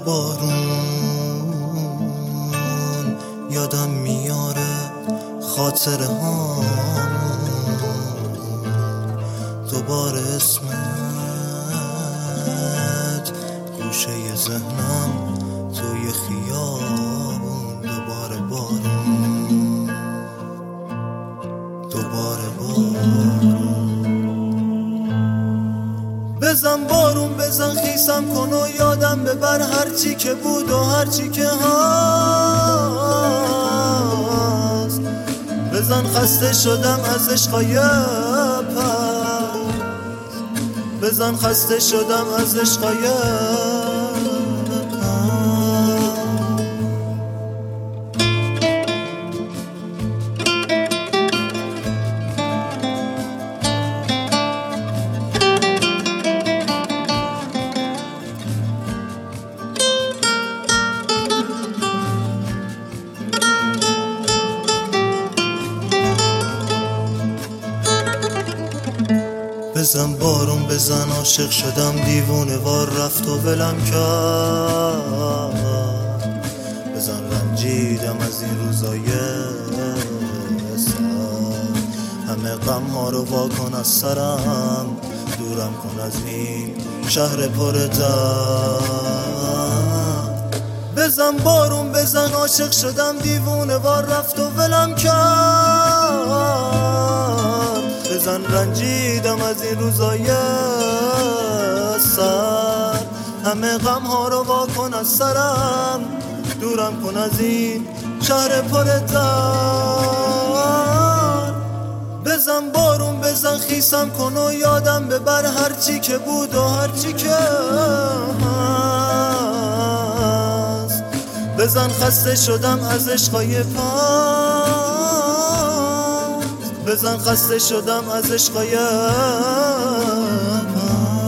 بارون یادم میاره خاطره ها، دوباره اسمت گوشه ذهنم توی خیابون، دوباره بارون، دوباره بارون. بزن بارون بزن خیسم کن و یادم ببر هرچی که بود و هرچی که هست. بزن خسته شدم از عشقای پس، بزن خسته شدم از عشقای بزن بارون بزن عاشق شدم دیوونه وار رفت و ولم کرد. بزن رنجیدم از این روزای سر، همه غم ها رو وا کن از سرم، دورم کن از این شهر پر درد. بزن بارون بزن عاشق شدم دیوونه وار رفت و ولم کرد. بزن رنجیدم از این روزای سر، همه غم ها رو وا کن از سرم، دورم کن از این شهر پر درد. بزن بارون بزن خیسم کن و یادم ببر هرچی که بود و هرچی که هست. بزن خسته شدم از عشقای پس، بزن خسته شدم از عشقای پس.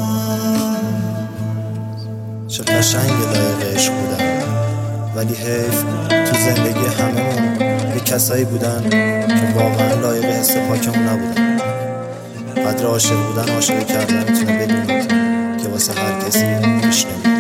چه قشنگ لایق عشق بودن، ولی حیف تو زندگی هممون یه کسایی بودن که واقعا لایق حس پاکمون نبودن. قدر عاشق بودن عاشق کردن میتونه بدونید که واسه هر کسی پیش نمیاد.